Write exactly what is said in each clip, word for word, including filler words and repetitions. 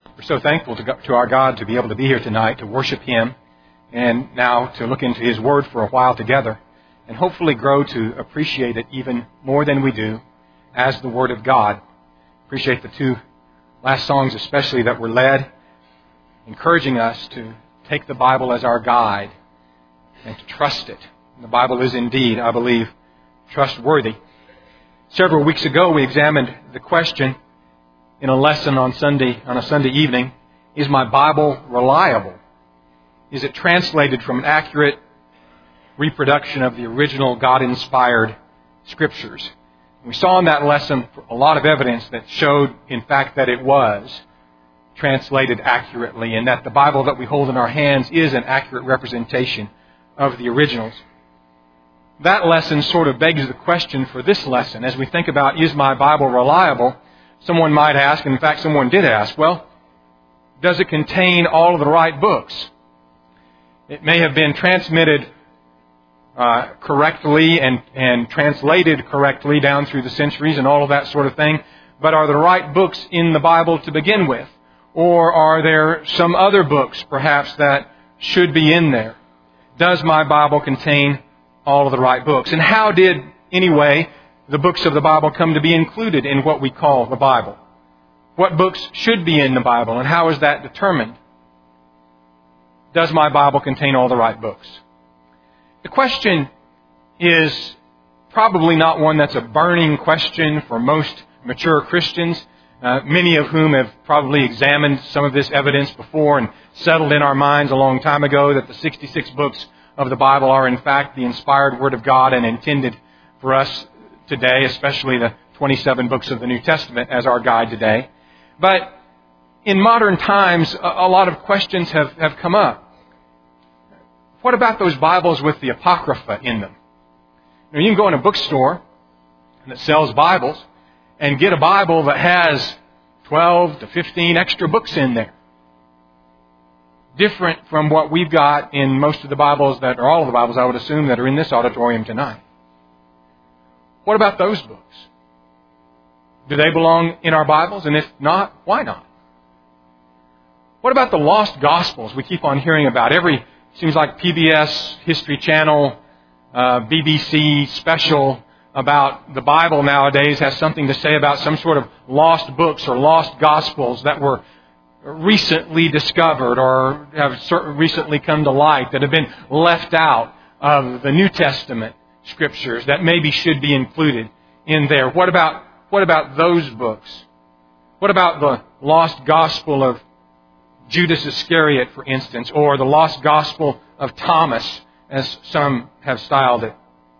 We're so thankful to, God, to our God to be able to be here tonight to worship Him and now to look into His Word for a while together and hopefully grow to appreciate it even more than we do as the Word of God. Appreciate the two last songs especially that were led, encouraging us to take the Bible as our guide and to trust it. And the Bible is indeed, I believe, trustworthy. Several weeks ago we examined the question in a lesson on Sunday, on a Sunday evening, is my Bible reliable? Is it translated from an accurate reproduction of the original God-inspired Scriptures? We saw in that lesson a lot of evidence that showed, in fact, that it was translated accurately and that the Bible that we hold in our hands is an accurate representation of the originals. That lesson sort of begs the question for this lesson. As we think about, is my Bible reliable? Someone might ask, and in fact someone did ask, well, does it contain all of the right books? It may have been transmitted uh, correctly and, and translated correctly down through the centuries and all of that sort of thing, but are the right books in the Bible to begin with? Or are there some other books perhaps that should be in there? Does my Bible contain all of the right books? And how did, anyway, the books of the Bible come to be included in what we call the Bible? What books should be in the Bible, and how is that determined? Does my Bible contain all the right books? The question is probably not one that's a burning question for most mature Christians, uh, many of whom have probably examined some of this evidence before and settled in our minds a long time ago that the sixty-six books of the Bible are in fact the inspired Word of God and intended for us today, especially the twenty-seven books of the New Testament as our guide today. But in modern times, a lot of questions have, have come up. What about those Bibles with the Apocrypha in them? You know, you can go in a bookstore that sells Bibles and get a Bible that has twelve to fifteen extra books in there. Different from what we've got in most of the Bibles that, or all of the Bibles I would assume, that are in this auditorium tonight. What about those books? Do they belong in our Bibles? And if not, why not? What about the lost Gospels we keep on hearing about? Every, seems like P B S, History Channel, uh, B B C special about the Bible nowadays has something to say about some sort of lost books or lost Gospels that were recently discovered or have recently come to light that have been left out of the New Testament Scriptures that maybe should be included in there. What about what about those books? What about the lost gospel of Judas Iscariot, for instance, or the lost gospel of Thomas, as some have styled it?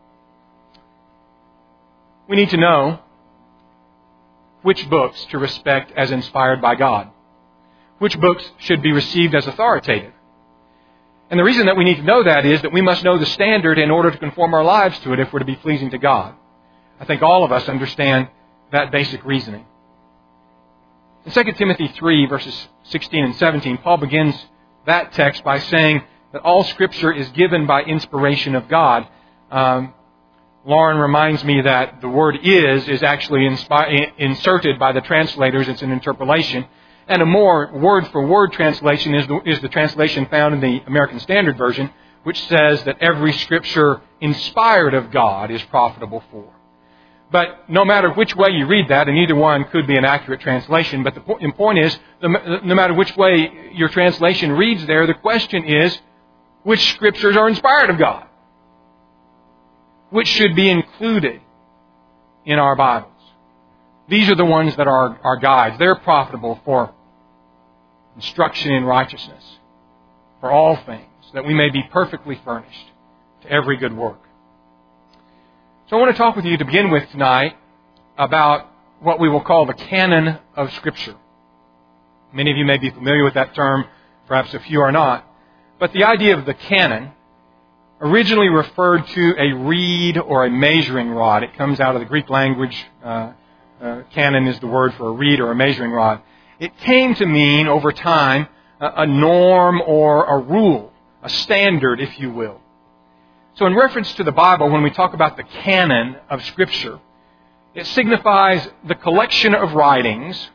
We need to know which books to respect as inspired by God. Which books should be received as authoritative. And the reason that we need to know that is that we must know the standard in order to conform our lives to it if we're to be pleasing to God. I think all of us understand that basic reasoning. In Second Timothy three, verses sixteen and seventeen, Paul begins that text by saying that all Scripture is given by inspiration of God. Um, Lauren reminds me that the word is is actually inspi- inserted by the translators. It's an interpolation. And a more word-for-word translation is the, is the translation found in the American Standard Version, which says that every Scripture inspired of God is profitable for. But no matter which way you read that, and either one could be an accurate translation, but the point is, no matter which way your translation reads there, the question is, which Scriptures are inspired of God? Which should be included in our Bibles? These are the ones that are our guides. They're profitable for instruction in righteousness, for all things, that we may be perfectly furnished to every good work. So I want to talk with you to begin with tonight about what we will call the canon of Scripture. Many of you may be familiar with that term, perhaps a few are not. But the idea of the canon originally referred to a reed or a measuring rod. It comes out of the Greek language. Uh, uh, canon is the word for a reed or a measuring rod. It came to mean, over time, a, a norm or a rule, a standard, if you will. So in reference to the Bible, when we talk about the canon of Scripture, it signifies the collection of writings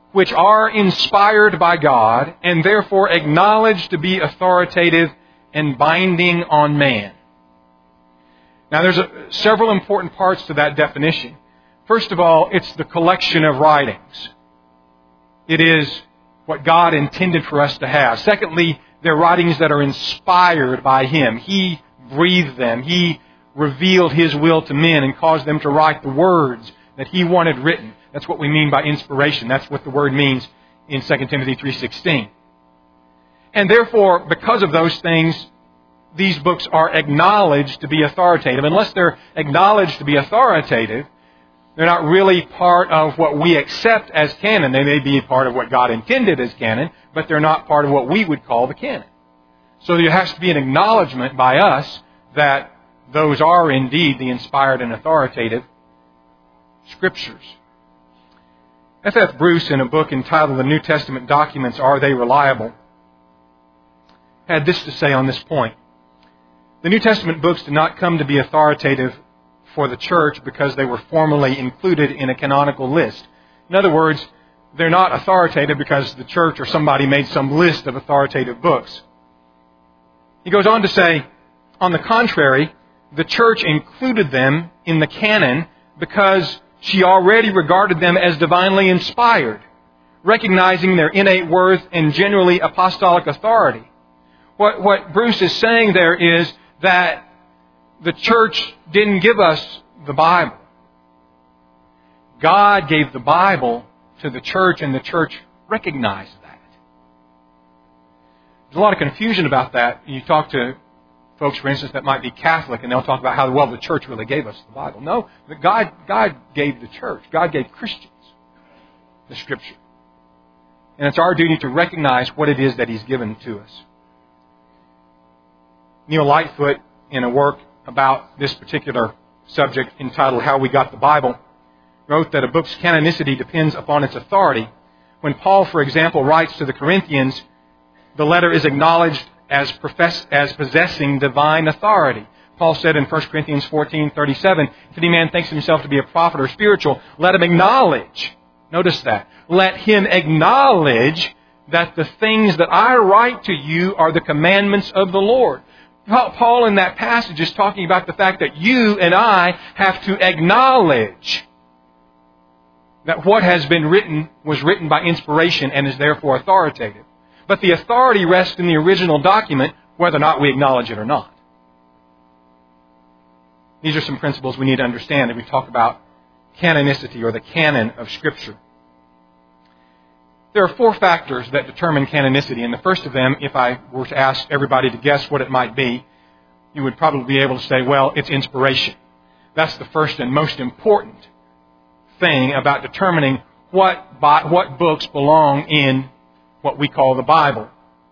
which are inspired by God and therefore acknowledged to be authoritative and binding on man. Now there's a, several important parts to that definition. First of all, it's the collection of writings. It is what God intended for us to have. Secondly, they're writings that are inspired by Him. He breathed them. He revealed His will to men and caused them to write the words that He wanted written. That's what we mean by inspiration. That's what the word means in Second Timothy three sixteen. And therefore, because of those things, these books are acknowledged to be authoritative. Unless they're acknowledged to be authoritative, they're not really part of what we accept as canon. They may be part of what God intended as canon, but they're not part of what we would call the canon. So there has to be an acknowledgement by us that those are indeed the inspired and authoritative Scriptures. F F Bruce, in a book entitled The New Testament Documents, Are They Reliable?, had this to say on this point. The New Testament books did not come to be authoritative for the church because they were formally included in a canonical list. In other words, they're not authoritative because the church or somebody made some list of authoritative books. He goes on to say, on the contrary, the church included them in the canon because she already regarded them as divinely inspired, recognizing their innate worth and generally apostolic authority. What, what Bruce is saying there is that the church didn't give us the Bible. God gave the Bible to the church, and the church recognized that. There's a lot of confusion about that. You talk to folks, for instance, that might be Catholic, and they'll talk about how, well, the church really gave us the Bible. No, God, God gave the church. God gave Christians the Scripture. And it's our duty to recognize what it is that He's given to us. Neil Lightfoot, in a work about this particular subject entitled How We Got the Bible, wrote that a book's canonicity depends upon its authority. When Paul, for example, writes to the Corinthians, the letter is acknowledged as, profess, as possessing divine authority. Paul said in First Corinthians fourteen thirty-seven, if any man thinks himself to be a prophet or spiritual, let him acknowledge. Notice that. Let him acknowledge that the things that I write to you are the commandments of the Lord. Paul in that passage is talking about the fact that you and I have to acknowledge that what has been written was written by inspiration and is therefore authoritative. But the authority rests in the original document, whether or not we acknowledge it or not. These are some principles we need to understand as we talk about canonicity or the canon of Scripture. There are four factors that determine canonicity, and the first of them, if I were to ask everybody to guess what it might be, you would probably be able to say, well, it's inspiration. That's the first and most important thing about determining what, what books belong in what we call the Bible.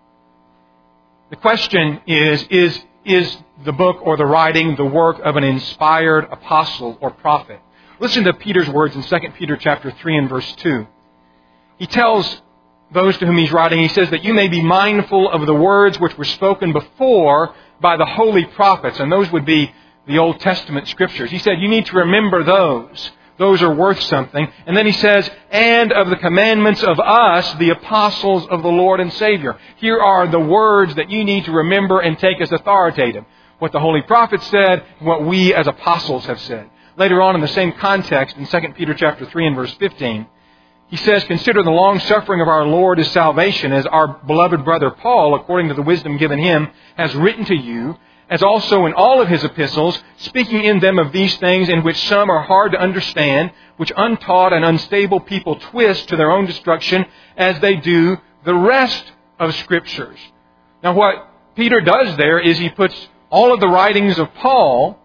The question is, is, is the book or the writing the work of an inspired apostle or prophet? Listen to Peter's words in Second Peter chapter three and verse two. He tells those to whom he's writing, he says that you may be mindful of the words which were spoken before by the holy prophets. And those would be the Old Testament Scriptures. He said you need to remember those. Those are worth something. And then he says, and of the commandments of us, the apostles of the Lord and Savior. Here are the words that you need to remember and take as authoritative. What the holy prophets said, what we as apostles have said. Later on in the same context, in Second Peter chapter three and verse fifteen, he says, consider the long suffering of our Lord as salvation, as our beloved brother Paul, according to the wisdom given him, has written to you, as also in all of his epistles, speaking in them of these things in which some are hard to understand, which untaught and unstable people twist to their own destruction, as they do the rest of Scriptures. Now what Peter does there is he puts all of the writings of Paul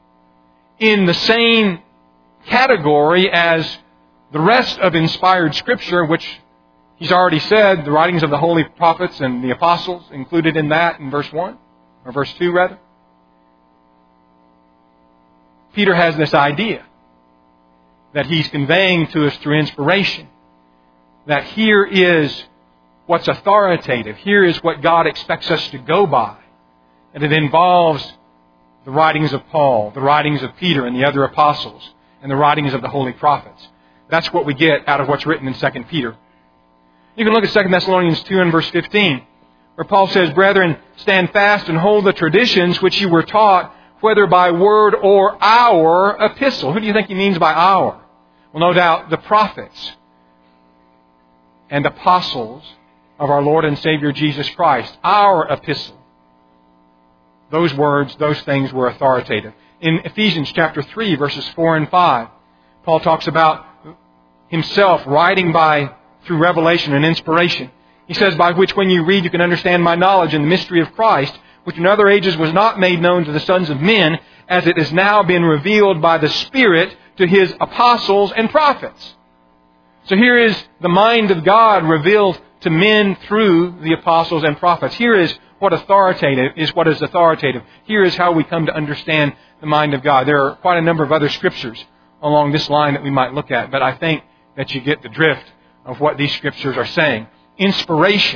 in the same category as the rest of inspired Scripture, which he's already said, the writings of the holy prophets and the apostles included in that in verse one, or verse two rather. Peter has this idea that he's conveying to us through inspiration, that here is what's authoritative, here is what God expects us to go by. And it involves the writings of Paul, the writings of Peter and the other apostles, and the writings of the holy prophets. That's what we get out of what's written in Second Peter. You can look at Second Thessalonians two and verse fifteen, where Paul says, "Brethren, stand fast and hold the traditions which you were taught, whether by word or our epistle." Who do you think he means by our? Well, no doubt the prophets and apostles of our Lord and Savior Jesus Christ. Our epistle. Those words, those things were authoritative. In Ephesians chapter three, verses four and five, Paul talks about himself writing by through revelation and inspiration. He says, "By which when you read you can understand my knowledge in the mystery of Christ, which in other ages was not made known to the sons of men, as it has now been revealed by the Spirit to His apostles and prophets." So here is the mind of God revealed to men through the apostles and prophets. Here is what authoritative is what is authoritative. Here is how we come to understand the mind of God. There are quite a number of other scriptures along this line that we might look at, but I think that you get the drift of what these scriptures are saying. Inspiration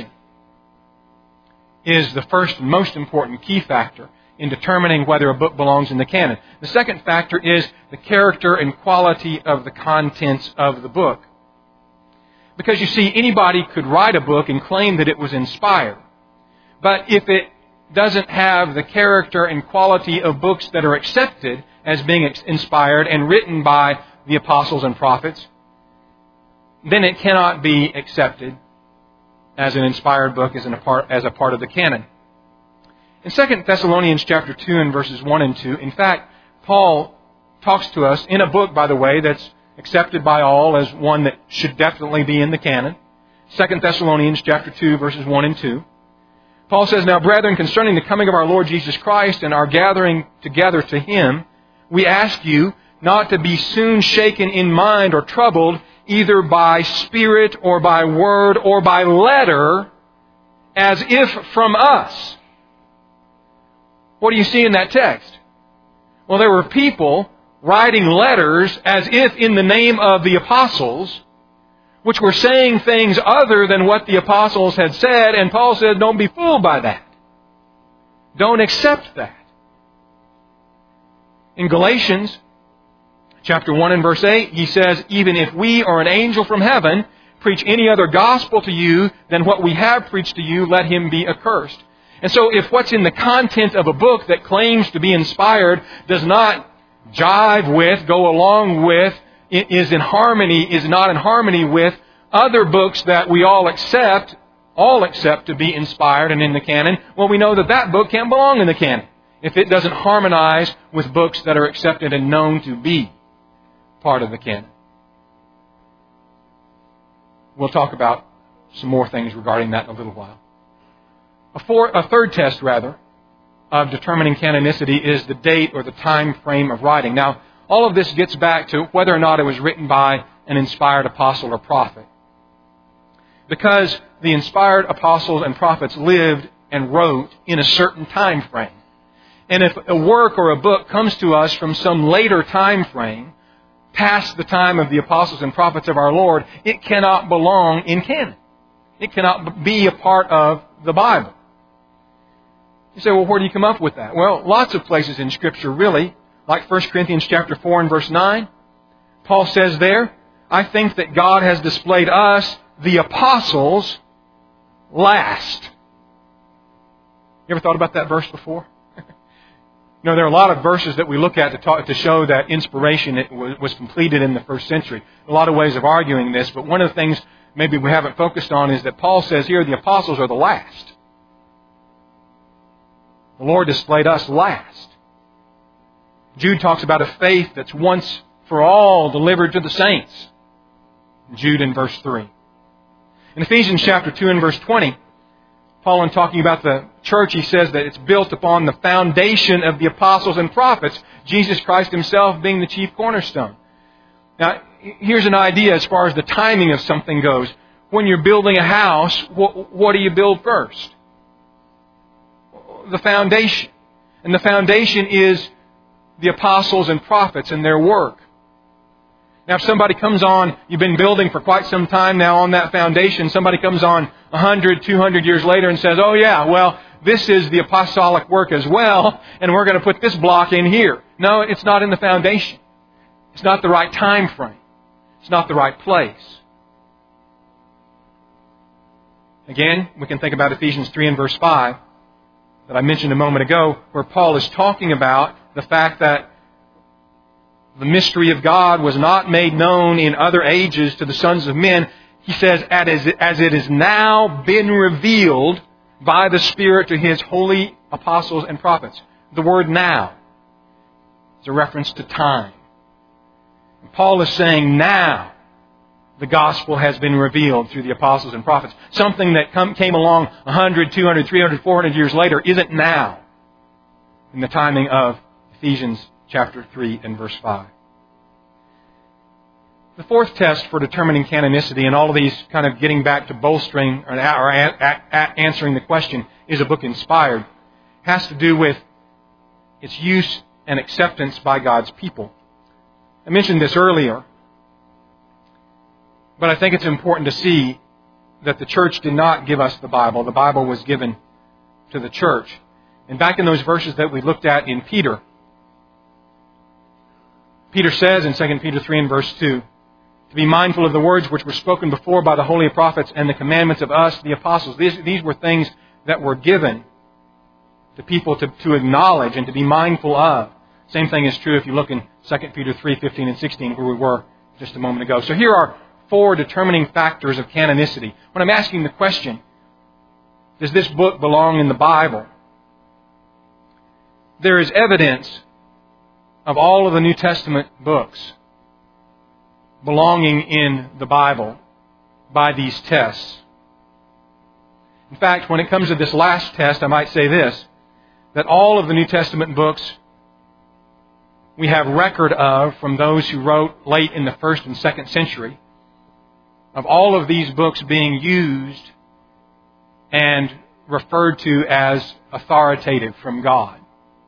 is the first and most important key factor in determining whether a book belongs in the canon. The second factor is the character and quality of the contents of the book. Because you see, anybody could write a book and claim that it was inspired. But if it doesn't have the character and quality of books that are accepted as being inspired and written by the apostles and prophets, then it cannot be accepted as an inspired book as, an, as a part of the canon. In Second Thessalonians chapter two and verses one and two, in fact, Paul talks to us in a book, by the way, that's accepted by all as one that should definitely be in the canon. Second Thessalonians chapter two, verses one and two. Paul says, "Now, brethren, concerning the coming of our Lord Jesus Christ and our gathering together to Him, we ask you not to be soon shaken in mind or troubled, either by spirit or by word or by letter, as if from us." What do you see in that text? Well, there were people writing letters as if in the name of the apostles, which were saying things other than what the apostles had said, and Paul said, don't be fooled by that. Don't accept that. In Galatians chapter one and verse eight, he says, "Even if we or an angel from heaven preach any other gospel to you than what we have preached to you, let him be accursed." And so if what's in the content of a book that claims to be inspired does not jive with, go along with, is in harmony, is not in harmony with other books that we all accept, all accept to be inspired and in the canon, well, we know that that book can't belong in the canon if it doesn't harmonize with books that are accepted and known to be part of the canon. We'll talk about some more things regarding that in a little while. A, four, a third test, rather, of determining canonicity is the date or the time frame of writing. Now, all of this gets back to whether or not it was written by an inspired apostle or prophet. Because the inspired apostles and prophets lived and wrote in a certain time frame. And if a work or a book comes to us from some later time frame, past the time of the apostles and prophets of our Lord, it cannot belong in canon. It cannot be a part of the Bible. You say, well, where do you come up with that? Well, lots of places in Scripture, really. Like First Corinthians chapter four and verse nine. Paul says there, "I think that God has displayed us, the apostles, last." You ever thought about that verse before? You know, there are a lot of verses that we look at to, talk, to show that inspiration was completed in the first century. A lot of ways of arguing this, but one of the things maybe we haven't focused on is that Paul says here the apostles are the last. The Lord displayed us last. Jude talks about a faith that's once for all delivered to the saints. Jude in verse three. In Ephesians chapter two and verse twenty, Paul, in talking about the church, he says that it's built upon the foundation of the apostles and prophets, Jesus Christ Himself being the chief cornerstone. Now, here's an idea as far as the timing of something goes. When you're building a house, what, what do you build first? The foundation. And the foundation is the apostles and prophets and their work. Now, if somebody comes on, you've been building for quite some time now on that foundation, somebody comes on one hundred, two hundred years later and says, oh yeah, well, this is the apostolic work as well, and we're going to put this block in here. No, it's not in the foundation. It's not the right time frame. It's not the right place. Again, we can think about Ephesians three and verse five that I mentioned a moment ago, where Paul is talking about the fact that the mystery of God was not made known in other ages to the sons of men. He says, as it has now been revealed by the Spirit to His holy apostles and prophets. The word now is a reference to time. And Paul is saying now the gospel has been revealed through the apostles and prophets. Something that come, came along one hundred, two hundred, three hundred, four hundred years later isn't now in the timing of Ephesians chapter three and verse five. The fourth test for determining canonicity, and all of these kind of getting back to bolstering or, or a, a, a, answering the question, is a book inspired, has to do with its use and acceptance by God's people. I mentioned this earlier, but I think it's important to see that the church did not give us the Bible. The Bible was given to the church. And back in those verses that we looked at in Peter, Peter says in Second Peter three and verse two, to be mindful of the words which were spoken before by the holy prophets and the commandments of us, the apostles. These, these were things that were given to people to, to acknowledge and to be mindful of. Same thing is true if you look in Second Peter three, fifteen and sixteen, where we were just a moment ago. So here are four determining factors of canonicity. When I'm asking the question, does this book belong in the Bible? There is evidence of all of the New Testament books belonging in the Bible by these tests. In fact, when it comes to this last test, I might say this, that all of the New Testament books we have record of from those who wrote late in the first and second century, of all of these books being used and referred to as authoritative from God.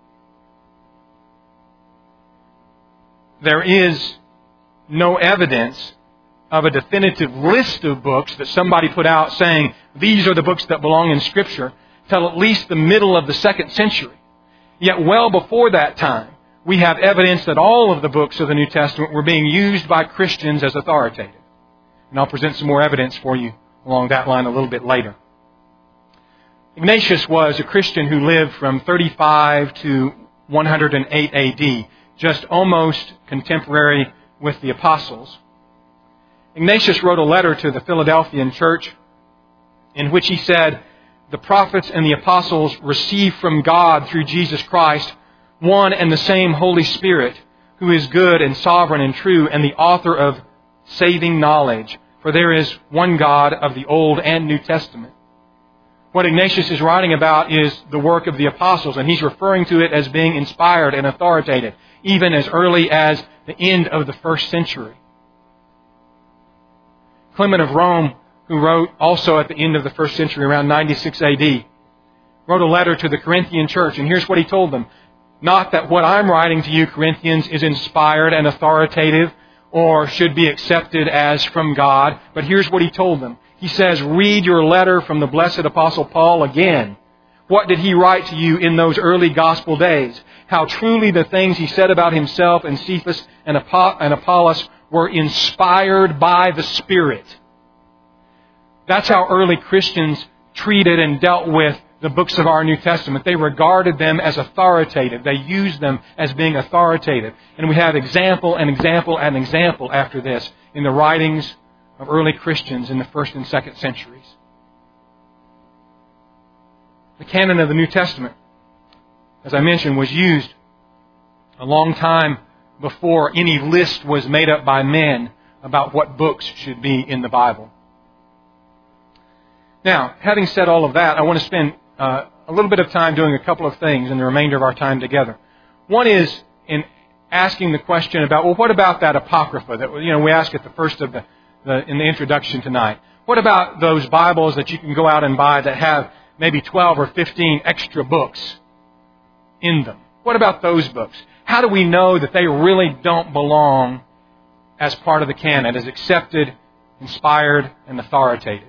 There is no evidence of a definitive list of books that somebody put out saying, these are the books that belong in Scripture, till at least the middle of the second century. Yet well before that time, we have evidence that all of the books of the New Testament were being used by Christians as authoritative. And I'll present some more evidence for you along that line a little bit later. Ignatius was a Christian who lived from thirty-five to one hundred eight A D, just almost contemporary with the apostles. Ignatius wrote a letter to the Philadelphian church in which he said, the prophets and the apostles received from God through Jesus Christ one and the same Holy Spirit, who is good and sovereign and true, and the author of saving knowledge. For there is one God of the Old and New Testament. What Ignatius is writing about is the work of the apostles, and he's referring to it as being inspired and authoritative, even as early as the end of the first century. Clement of Rome, who wrote also at the end of the first century, around ninety-six A D, wrote a letter to the Corinthian church, and here's what he told them. Not that what I'm writing to you, Corinthians, is inspired and authoritative or should be accepted as from God, but here's what he told them. He says, read your letter from the blessed Apostle Paul again. What did he write to you in those early gospel days? How truly the things he said about himself and Cephas and Apollos were inspired by the Spirit. That's how early Christians treated and dealt with the books of our New Testament. They regarded them as authoritative. They used them as being authoritative. And we have example and example and example after this in the writings of early Christians in the first and second centuries. The canon of the New Testament, as I mentioned, was used a long time before any list was made up by men about what books should be in the Bible. Now, having said all of that, I want to spend uh, a little bit of time doing a couple of things in the remainder of our time together. One is in asking the question about, well, what about that Apocrypha that you know we ask at the first of the, the in the introduction tonight? What about those Bibles that you can go out and buy that have maybe twelve or fifteen extra books in them? What about those books? How do we know that they really don't belong as part of the canon, as accepted, inspired, and authoritative?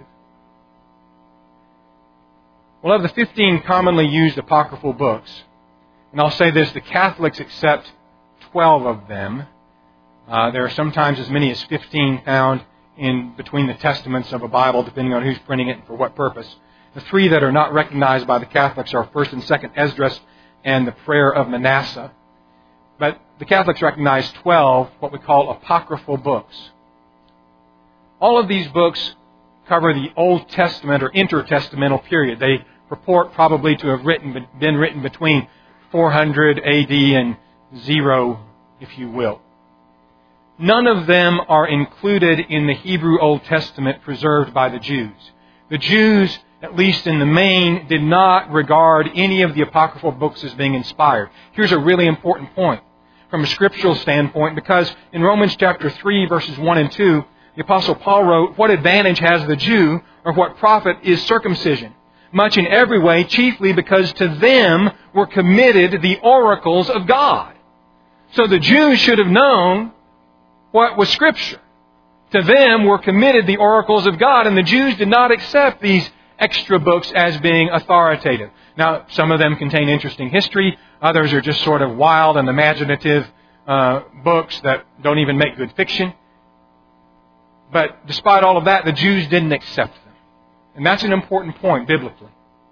Well, of the fifteen commonly used apocryphal books, and I'll say this, the Catholics accept twelve of them. Uh, there are sometimes as many as fifteen found in between the testaments of a Bible, depending on who's printing it and for what purpose. The three that are not recognized by the Catholics are First and Second Esdras and the Prayer of Manasseh. But the Catholics recognize twelve, what we call apocryphal books. All of these books cover the Old Testament or intertestamental period. They purport probably to have written, been written between four hundred A D and zero, if you will. None of them are included in the Hebrew Old Testament preserved by the Jews. The Jews, at least in the main, did not regard any of the apocryphal books as being inspired. Here's a really important point from a scriptural standpoint, because in Romans chapter three, verses one and two, the Apostle Paul wrote, "What advantage has the Jew, or what profit is circumcision? Much in every way, chiefly because to them were committed the oracles of God." So the Jews should have known what was Scripture. To them were committed the oracles of God, and the Jews did not accept these extra books as being authoritative. Now, some of them contain interesting history. Others are just sort of wild and imaginative uh, books that don't even make good fiction. But despite all of that, the Jews didn't accept them. And that's an important point biblically.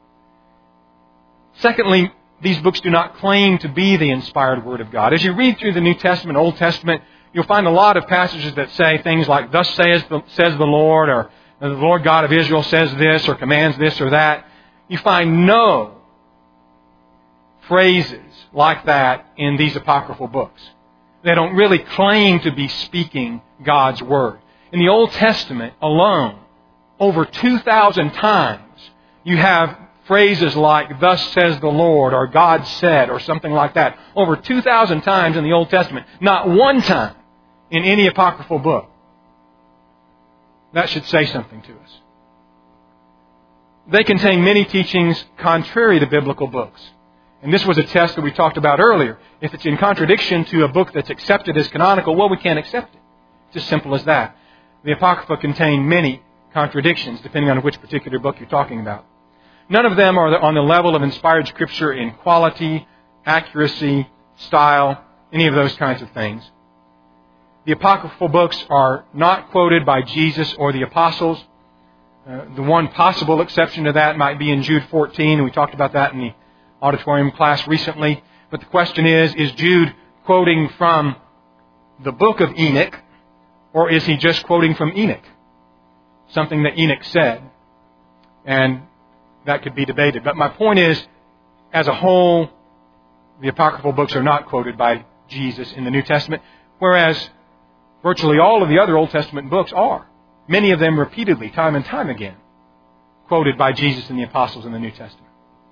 Secondly, these books do not claim to be the inspired Word of God. As you read through the New Testament, Old Testament, you'll find a lot of passages that say things like, "Thus says the, says the Lord," or "The Lord God of Israel says this," or commands this or that. You find no phrases like that in these apocryphal books. They don't really claim to be speaking God's Word. In the Old Testament alone, over two thousand times, you have phrases like, "Thus says the Lord," or "God said," or something like that. Over two thousand times in the Old Testament. Not one time in any apocryphal book. That should say something to us. They contain many teachings contrary to biblical books. And this was a test that we talked about earlier. If it's in contradiction to a book that's accepted as canonical, well, we can't accept it. It's as simple as that. The Apocrypha contain many contradictions, depending on which particular book you're talking about. None of them are on the level of inspired Scripture in quality, accuracy, style, any of those kinds of things. The apocryphal books are not quoted by Jesus or the apostles. Uh, the one possible exception to that might be in Jude fourteen, and we talked about that in the auditorium class recently. But the question is, is Jude quoting from the book of Enoch, or is he just quoting from Enoch? Something that Enoch said. And that could be debated. But my point is, as a whole, the apocryphal books are not quoted by Jesus in the New Testament, whereas virtually all of the other Old Testament books are. Many of them repeatedly, time and time again, quoted by Jesus and the apostles in the New Testament.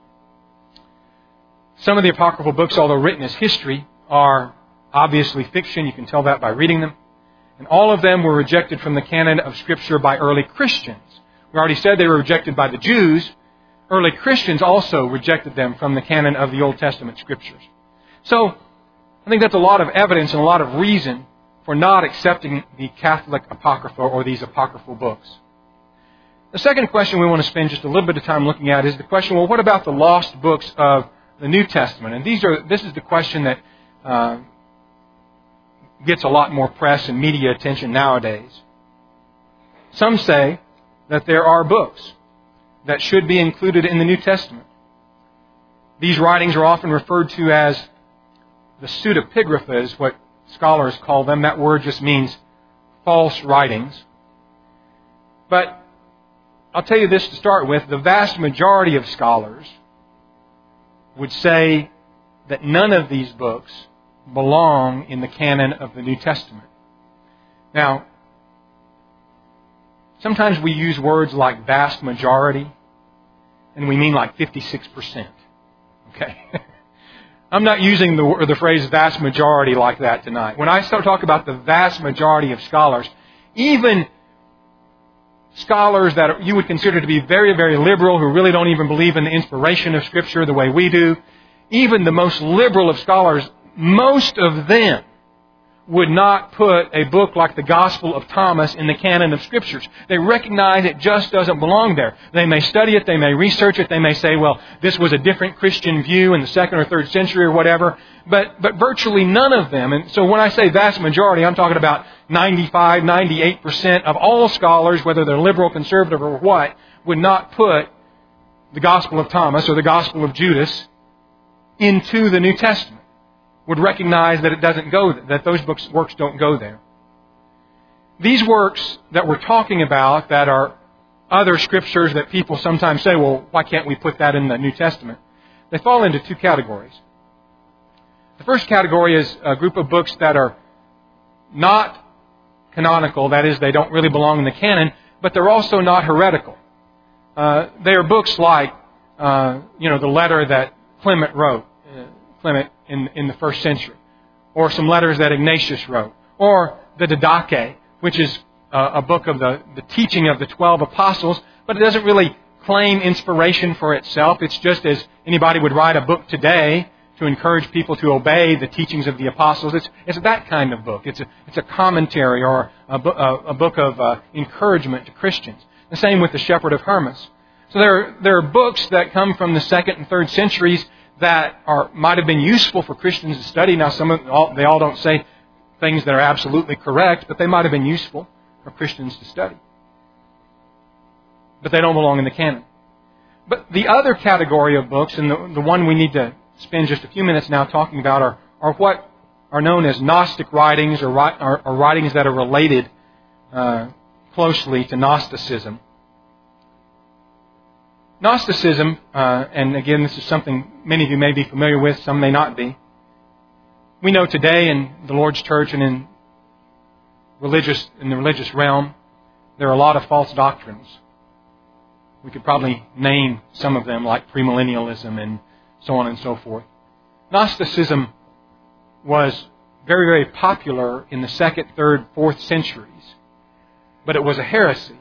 Some of the apocryphal books, although written as history, are obviously fiction. You can tell that by reading them. And all of them were rejected from the canon of Scripture by early Christians. We already said they were rejected by the Jews. Early Christians also rejected them from the canon of the Old Testament Scriptures. So, I think that's a lot of evidence and a lot of reason for not accepting the Catholic Apocrypha or these apocryphal books. The second question we want to spend just a little bit of time looking at is the question, well, what about the lost books of the New Testament? And these are this is the question that uh, gets a lot more press and media attention nowadays. Some say that there are books that should be included in the New Testament. These writings are often referred to as the pseudepigrapha, is what scholars call them. That word just means false writings. But I'll tell you this to start with. The vast majority of scholars would say that none of these books belong in the canon of the New Testament. Now, sometimes we use words like vast majority, and we mean like fifty-six percent. Okay? I'm not using the, the phrase vast majority like that tonight. When I start talking about the vast majority of scholars, even scholars that you would consider to be very, very liberal, who really don't even believe in the inspiration of Scripture the way we do, even the most liberal of scholars, most of them would not put a book like the Gospel of Thomas in the canon of Scriptures. They recognize it just doesn't belong there. They may study it, they may research it, they may say, well, this was a different Christian view in the second or third century or whatever, but but virtually none of them, and so when I say vast majority, I'm talking about ninety-five, ninety-eight percent of all scholars, whether they're liberal, conservative, or what, would not put the Gospel of Thomas or the Gospel of Judas into the New Testament. Would recognize that it doesn't go, that those books, works don't go there. These works that we're talking about that are other scriptures that people sometimes say, well, why can't we put that in the New Testament? They fall into two categories. The first category is a group of books that are not canonical, that is, they don't really belong in the canon, but they're also not heretical. Uh, they are books like, uh, you know, the letter that Clement wrote, uh, Clement in, in the first century, or some letters that Ignatius wrote, or the Didache, which is uh, a book of the, the teaching of the twelve apostles, but it doesn't really claim inspiration for itself. It's just as anybody would write a book today to encourage people to obey the teachings of the apostles. It's, it's that kind of book. It's a, it's a commentary or a, bo- a, a book of uh, encouragement to Christians. The same with the Shepherd of Hermas. So there, there are books that come from the second and third centuries that are might have been useful for Christians to study. Now, some of all, they all don't say things that are absolutely correct, but they might have been useful for Christians to study. But they don't belong in the canon. But the other category of books, and the, the one we need to spend just a few minutes now talking about, are, are what are known as Gnostic writings, or, or, or writings that are related uh, closely to Gnosticism. Gnosticism, uh, and again, this is something many of you may be familiar with, some may not be. We know today in the Lord's Church and in religious in the religious realm, there are a lot of false doctrines. We could probably name some of them, like premillennialism and so on and so forth. Gnosticism was very, very popular in the second, third, fourth centuries, but it was a heresy.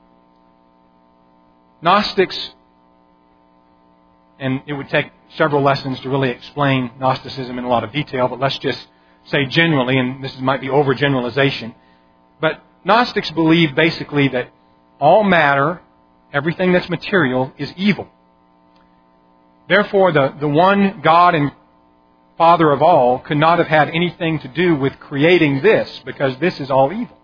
Gnostics, and it would take several lessons to really explain Gnosticism in a lot of detail, but let's just say generally, and this might be overgeneralization, but Gnostics believe basically that all matter, everything that's material, is evil. Therefore, the, the one God and Father of all could not have had anything to do with creating this, because this is all evil.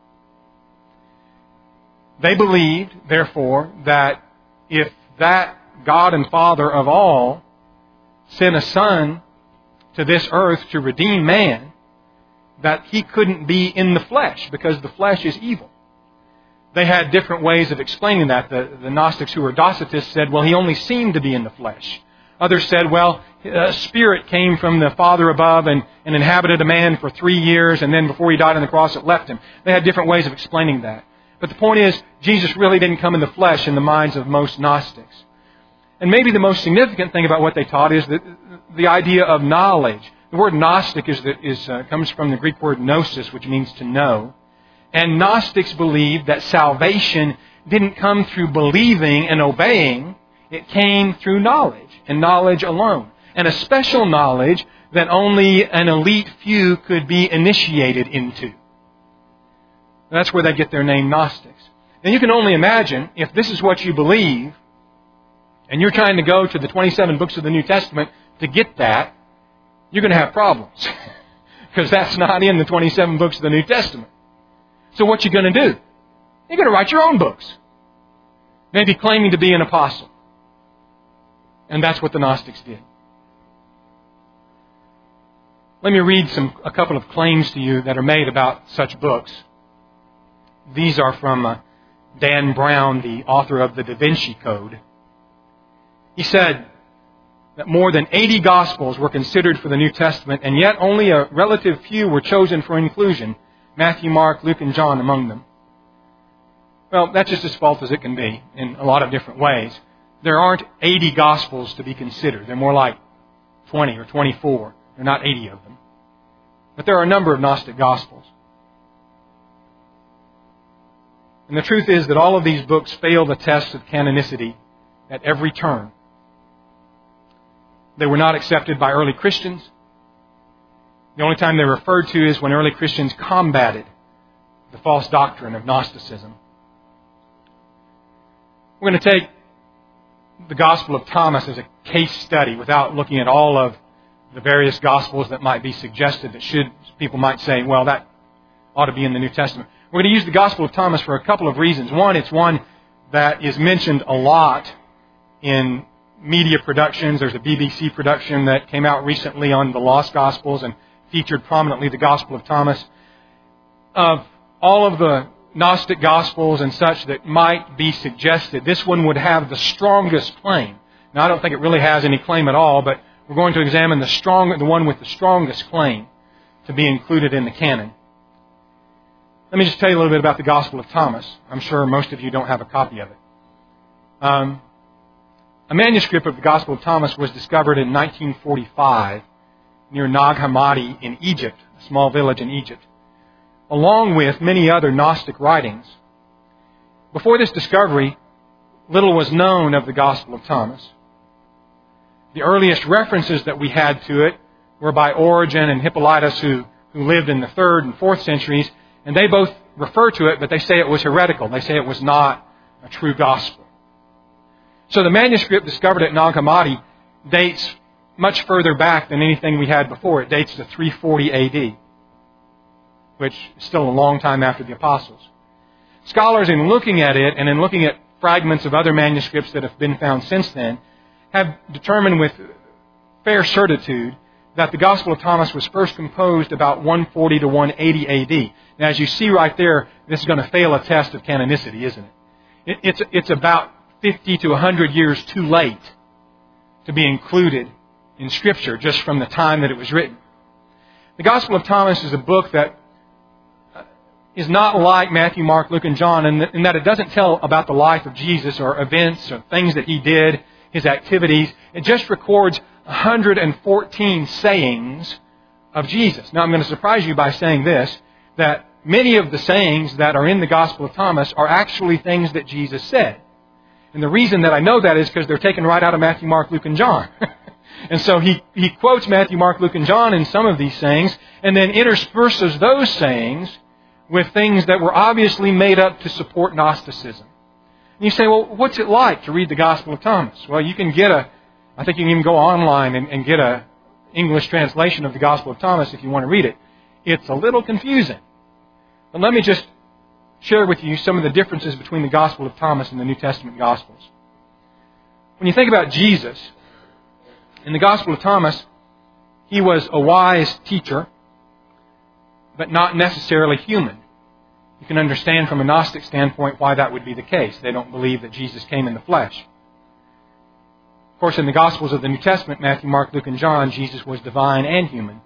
They believed, therefore, that if that God and Father of all sent a Son to this earth to redeem man, that He couldn't be in the flesh, because the flesh is evil. They had different ways of explaining that. The, the Gnostics who were Docetists said, well, He only seemed to be in the flesh. Others said, well, a spirit came from the Father above and, and inhabited a man for three years, and then before He died on the cross, it left Him. They had different ways of explaining that. But the point is, Jesus really didn't come in the flesh in the minds of most Gnostics. And maybe the most significant thing about what they taught is that the idea of knowledge. The word Gnostic is, is uh, comes from the Greek word gnosis, which means to know. And Gnostics believed that salvation didn't come through believing and obeying. It came through knowledge, and knowledge alone. And a special knowledge that only an elite few could be initiated into. That's where they get their name Gnostics. And you can only imagine, if this is what you believe, and you're trying to go to the twenty-seven books of the New Testament to get that, you're going to have problems. Because that's not in the twenty-seven books of the New Testament. So what you going to do? You're going to write your own books. Maybe claiming to be an apostle. And that's what the Gnostics did. Let me read some a couple of claims to you that are made about such books. These are from uh, Dan Brown, the author of the Da Vinci Code. He said that more than eighty Gospels were considered for the New Testament, and yet only a relative few were chosen for inclusion. Matthew, Mark, Luke, and John among them. Well, that's just as false as it can be in a lot of different ways. There aren't eighty Gospels to be considered. They're more like twenty or twenty-four. There are not eighty of them. But there are a number of Gnostic Gospels. And the truth is that all of these books fail the test of canonicity at every turn. They were not accepted by early Christians. The only time they're referred to is when early Christians combated the false doctrine of Gnosticism. We're going to take the Gospel of Thomas as a case study without looking at all of the various Gospels that might be suggested that should, people might say, well, that ought to be in the New Testament. We're going to use the Gospel of Thomas for a couple of reasons. One, it's one that is mentioned a lot in media productions. There's a B B C production that came out recently on the Lost Gospels and featured prominently the Gospel of Thomas. Of all of the Gnostic Gospels and such that might be suggested, this one would have the strongest claim. Now, I don't think it really has any claim at all, but we're going to examine the strong, the one with the strongest claim to be included in the canon. Let me just tell you a little bit about the Gospel of Thomas. I'm sure most of you don't have a copy of it. Um, a manuscript of the Gospel of Thomas was discovered in nineteen forty-five near Nag Hammadi in Egypt, a small village in Egypt, along with many other Gnostic writings. Before this discovery, little was known of the Gospel of Thomas. The earliest references that we had to it were by Origen and Hippolytus, who, who lived in the third and fourth centuries, and they both refer to it, but they say it was heretical. They say it was not a true gospel. So the manuscript discovered at Nag Hammadi dates much further back than anything we had before. It dates to three forty A D, which is still a long time after the Apostles. Scholars, in looking at it and in looking at fragments of other manuscripts that have been found since then, have determined with fair certitude that the Gospel of Thomas was first composed about one forty to one eighty A D. Now, as you see right there, this is going to fail a test of canonicity, isn't it? it it's, it's about fifty to one hundred years too late to be included in Scripture just from the time that it was written. The Gospel of Thomas is a book that is not like Matthew, Mark, Luke, and John in that it doesn't tell about the life of Jesus or events or things that He did, His activities. It just records one hundred fourteen sayings of Jesus. Now, I'm going to surprise you by saying this, that many of the sayings that are in the Gospel of Thomas are actually things that Jesus said. And the reason that I know that is because they're taken right out of Matthew, Mark, Luke, and John. And so he, he quotes Matthew, Mark, Luke, and John in some of these sayings, and then intersperses those sayings with things that were obviously made up to support Gnosticism. And you say, well, what's it like to read the Gospel of Thomas? Well, you can get a, I think you can even go online and, and get a English translation of the Gospel of Thomas if you want to read it. It's a little confusing. But let me just share with you some of the differences between the Gospel of Thomas and the New Testament Gospels. When you think about Jesus, in the Gospel of Thomas, He was a wise teacher, but not necessarily human. You can understand from a Gnostic standpoint why that would be the case. They don't believe that Jesus came in the flesh. Of course, in the Gospels of the New Testament, Matthew, Mark, Luke, and John, Jesus was divine and human.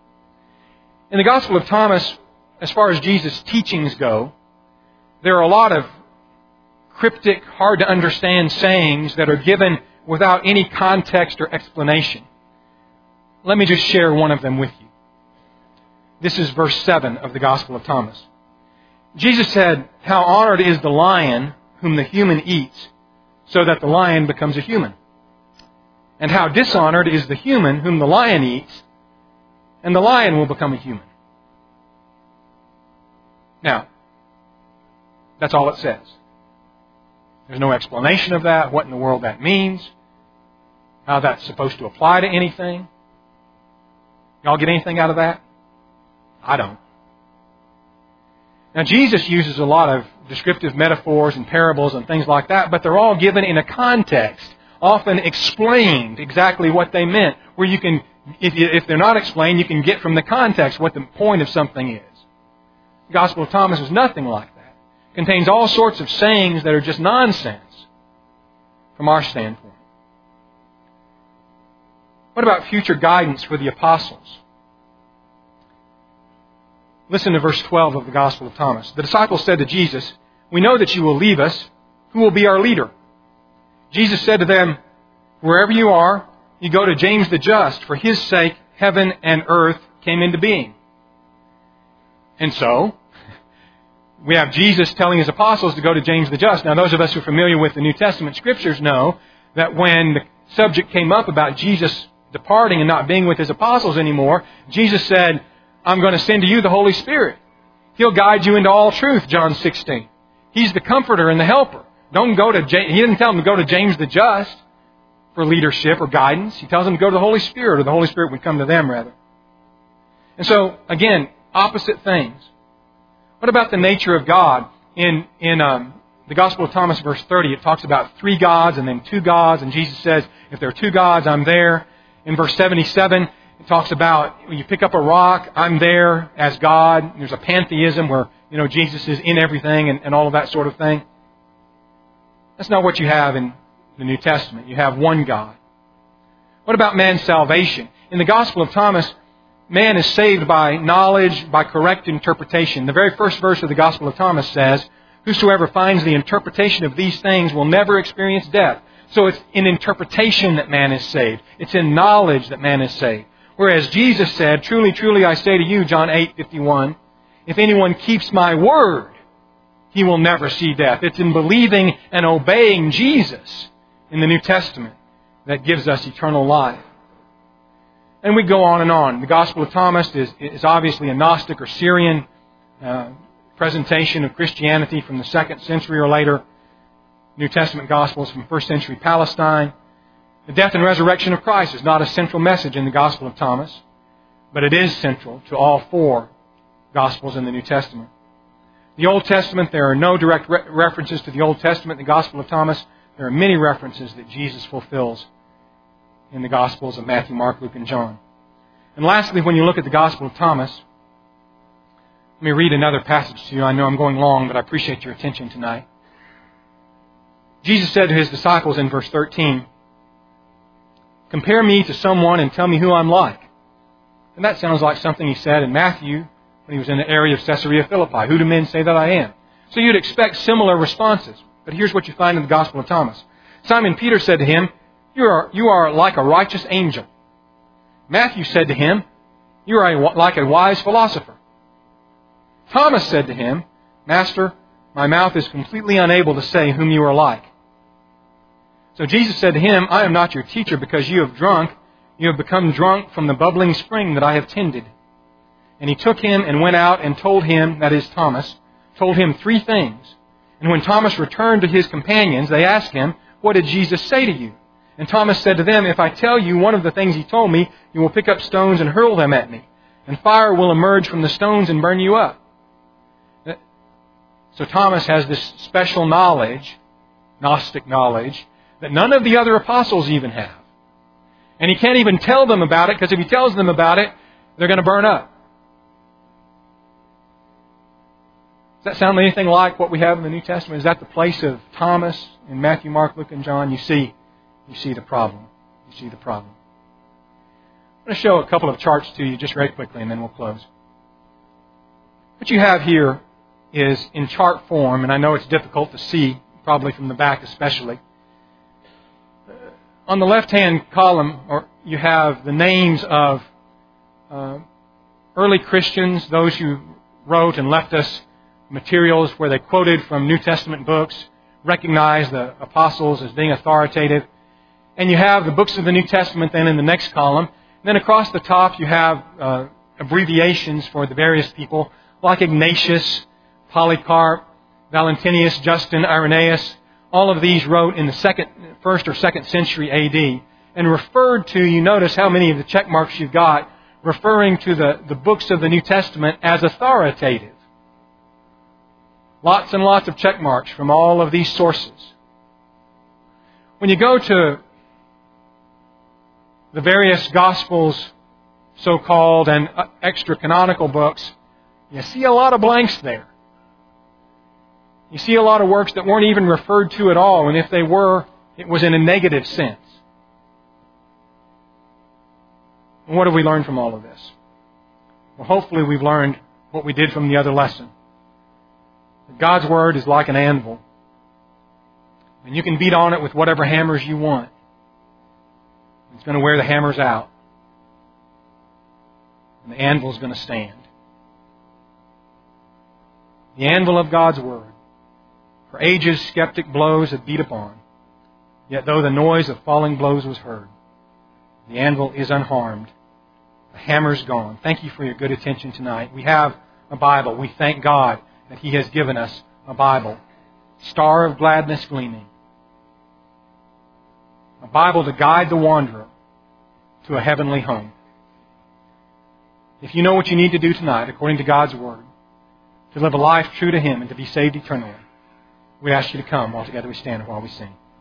In the Gospel of Thomas, as far as Jesus' teachings go, there are a lot of cryptic, hard to understand sayings that are given without any context or explanation. Let me just share one of them with you. This is verse seven of the Gospel of Thomas. Jesus said, "How honored is the lion whom the human eats, so that the lion becomes a human. And how dishonored is the human whom the lion eats, and the lion will become a human." Now, that's all it says. There's no explanation of that, what in the world that means, how that's supposed to apply to anything. Y'all get anything out of that? I don't. Now, Jesus uses a lot of descriptive metaphors and parables and things like that, but they're all given in a context, often explained exactly what they meant, where you can, if, you, if they're not explained, you can get from the context what the point of something is. The Gospel of Thomas is nothing like that. It contains all sorts of sayings that are just nonsense from our standpoint. What about future guidance for the apostles? Listen to verse twelve of the Gospel of Thomas. The disciples said to Jesus, "We know that you will leave us. Who will be our leader?" Jesus said to them, "Wherever you are, you go to James the Just. For his sake, heaven and earth came into being." And so, we have Jesus telling His apostles to go to James the Just. Now, those of us who are familiar with the New Testament Scriptures know that when the subject came up about Jesus departing and not being with His apostles anymore, Jesus said, I'm going to send to you the Holy Spirit. He'll guide you into all truth, John sixteen. He's the comforter and the helper. Don't go to James. He didn't tell them to go to James the Just for leadership or guidance. He tells them to go to the Holy Spirit, or the Holy Spirit would come to them, rather. And so, again, opposite things. What about the nature of God? In in um, the Gospel of Thomas, verse thirty, it talks about three gods and then two gods. And Jesus says, if there are two gods, I'm there. In verse seventy-seven, it talks about when you pick up a rock, I'm there as God. There's a pantheism where, you know, Jesus is in everything and, and all of that sort of thing. That's not what you have in the New Testament. You have one God. What about man's salvation? In the Gospel of Thomas, man is saved by knowledge, by correct interpretation. The very first verse of the Gospel of Thomas says, whosoever finds the interpretation of these things will never experience death. So it's in interpretation that man is saved. It's in knowledge that man is saved. Whereas Jesus said, truly, truly, I say to you, John eight fifty-one, if anyone keeps my word, he will never see death. It's in believing and obeying Jesus in the New Testament that gives us eternal life. And we go on and on. The Gospel of Thomas is, is obviously a Gnostic or Syrian uh, presentation of Christianity from the second century or later. New Testament Gospels from first century Palestine. The death and resurrection of Christ is not a central message in the Gospel of Thomas, but it is central to all four Gospels in the New Testament. The Old Testament, there are no direct re- references to the Old Testament in the Gospel of Thomas. There are many references that Jesus fulfills in the Gospels of Matthew, Mark, Luke, and John. And lastly, when you look at the Gospel of Thomas, let me read another passage to you. I know I'm going long, but I appreciate your attention tonight. Jesus said to His disciples in verse thirteen, compare me to someone and tell me who I'm like. And that sounds like something He said in Matthew when He was in the area of Caesarea Philippi. Who do men say that I am? So you'd expect similar responses. But here's what you find in the Gospel of Thomas. Simon Peter said to Him, You are, you are like a righteous angel. Matthew said to Him, You are a, like a wise philosopher. Thomas said to Him, Master, my mouth is completely unable to say whom you are like. So Jesus said to him, I am not your teacher because you have drunk. You have become drunk from the bubbling spring that I have tended. And He took him and went out and told him, that is Thomas, told him three things. And when Thomas returned to his companions, they asked him, What did Jesus say to you? And Thomas said to them, If I tell you one of the things He told me, you will pick up stones and hurl them at me. And fire will emerge from the stones and burn you up. So Thomas has this special knowledge, Gnostic knowledge, that none of the other apostles even have. And he can't even tell them about it, because if he tells them about it, they're going to burn up. Does that sound anything like what we have in the New Testament? Is that the place of Thomas in Matthew, Mark, Luke, and John? You see, you see the problem. You see the problem. I'm going to show a couple of charts to you just very quickly, and then we'll close. What you have here is in chart form, and I know it's difficult to see, probably from the back especially. On the left-hand column, or you have the names of uh, early Christians, those who wrote and left us materials where they quoted from New Testament books, recognized the apostles as being authoritative. And you have the books of the New Testament then in the next column. And then across the top you have uh, abbreviations for the various people, like Ignatius, Polycarp, Valentinius, Justin, Irenaeus. All of these wrote in the second, first or second century A D and referred to, you notice how many of the check marks you've got, referring to the, the books of the New Testament as authoritative. Lots and lots of check marks from all of these sources. When you go to the various Gospels, so-called, and extra-canonical books, you see a lot of blanks there. You see a lot of works that weren't even referred to at all, and if they were, it was in a negative sense. And what have we learned from all of this? Well, hopefully we've learned what we did from the other lesson. That God's Word is like an anvil. And you can beat on it with whatever hammers you want. It's going to wear the hammers out. And the anvil is going to stand. The anvil of God's Word. For ages skeptic blows had beat upon. Yet though the noise of falling blows was heard, The anvil is unharmed. The hammer's gone. Thank you for your good attention tonight. We have a Bible. We thank God that He has given us a Bible. Star of gladness gleaming. A Bible to guide the wanderer to a heavenly home. If you know what you need to do tonight, according to God's Word, to live a life true to Him and to be saved eternally, we ask you to come while together we stand and while we sing.